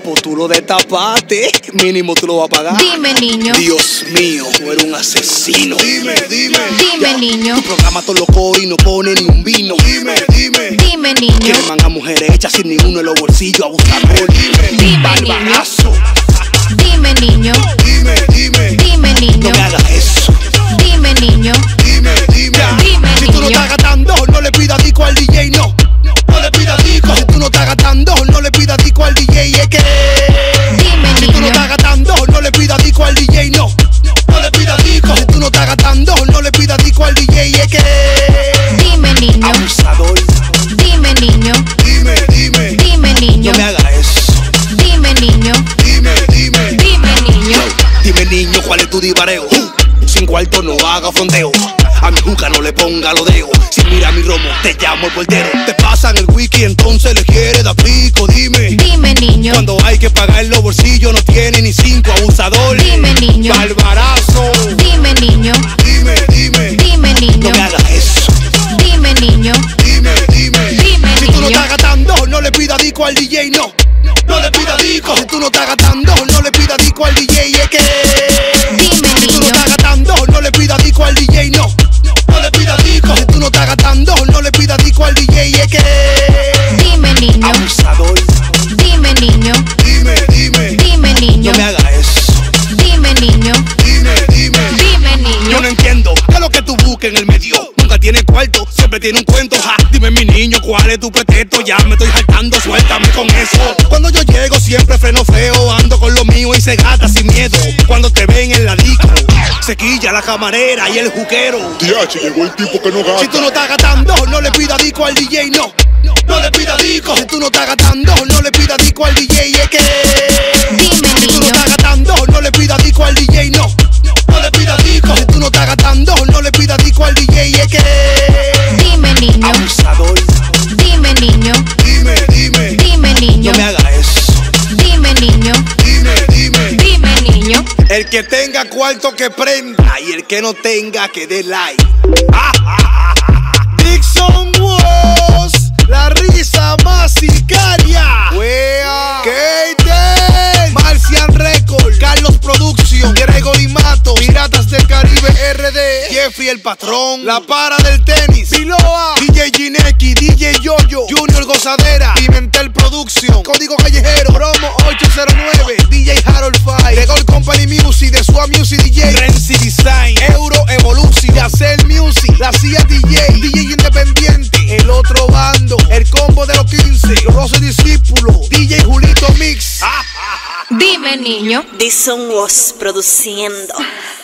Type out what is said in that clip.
Pues tú lo destapaste, mínimo tú lo vas a pagar. Dime, niño. Dios mío, tú eres un asesino. Dime. Dime, niño. Tu programa todo loco y no pone ni un vino. Dime, niño. Queman a mujeres hechas sin ninguno en los bolsillos, abusador. Dime, Barbarazo. Dime, niño. Dime, niño. No me hagas eso. Dime, niño. Dime, Si tú no niño. estás gastando, no le pidas disco al DJ, no. No le pidas disco. Si tú no estás gastando, no le pidas disco al DJ, es que. Dime, Si tú no niño. estás gastando, no le pidas disco al DJ, no. No le pidas disco. Si tú no estás gastando, no le pidas disco al DJ, es que. Dime, niño. Abusador. Dime, niño. Dime, niño. No me hagas eso. Dime, niño. Dime, niño. Dime, niño, ¿cuál es tu divareo? Sin cuarto no haga fronteo. A mi juca no le ponga los dedos. Si mira mi romo, te llamo el portero. Te pasan el wiki, entonces le quiere dar pico. Dime. Dime, niño. Cuando hay que pagar los bolsillos, no tiene ni 5, abusador. Dime, niño. Barbarazo. Dime, niño. Dime, niño. No me hagas eso. Dime, niño. Dime, Si tú no niño. estás gastando, no le pidas disco al DJ, no. No le pidas disco. Si tú no estás gastando, no le pidas disco al DJ, es que. Dime, Si tú no niño. estás gastando, no le pidas disco al DJ, no. No le pidas disco. Si tú no estás gastando, no le pidas disco al DJ, es que. Dime, niño. Abusador. Dime, niño. Dime, niño. No me hagas eso. Dime, niño. Dime, Yo niño. no entiendo qué es lo que tú buscas en el medio. Nunca tiene cuarto, siempre tiene un cuento. Ja, dime mi niño, ¿cuál es tu pretexto? Ya me estoy saltando, suéltame con eso. Cuando yo llego siempre freno feo, ando con lo mío y se gata sin miedo. Cuando te ven en la disco, se quilla la camarera y el juquero. TH, llegó el tipo que no gasta. Si tú no estás gastando, no le pidas disco al DJ, no. No le pidas disco. Si tú no estás gastando, no le pidas disco al DJ, es que. Dime, Si tú no niño. estás gastando, no le pidas disco al DJ, no. No le pidas disco. Si tú no estás gastando, no le pidas disco al DJ, es que. Dime, niño. Abusador. Dime, niño. Dime, niño. No me hagas eso. Dime, niño. Dime, niño. El que tenga cuarto que prenda y el que no tenga que dé like. Dixon Woz, la risa más sicaria. Wea, Keiten, Marcian Record, Carlos Production, Gregory Mato, Piratas del Caribe RD, Jeffrey el Patrón, La Para del Tenis, Siloa, DJ Gineki, DJ Yoyo, Junior Gozadera, Pimentel Production, Código Callejero, Promo 809, DJ Harold Five, Record Company Music, The Swap Music DJ, Renzi Design, Euro Evolution, Yacel Music, La CIA DJ Independiente, El Otro Bando, El Combo de los 15, Los Roses Discípulos, DJ Julito Mix. Dime, niño. Dixon Woz produciendo.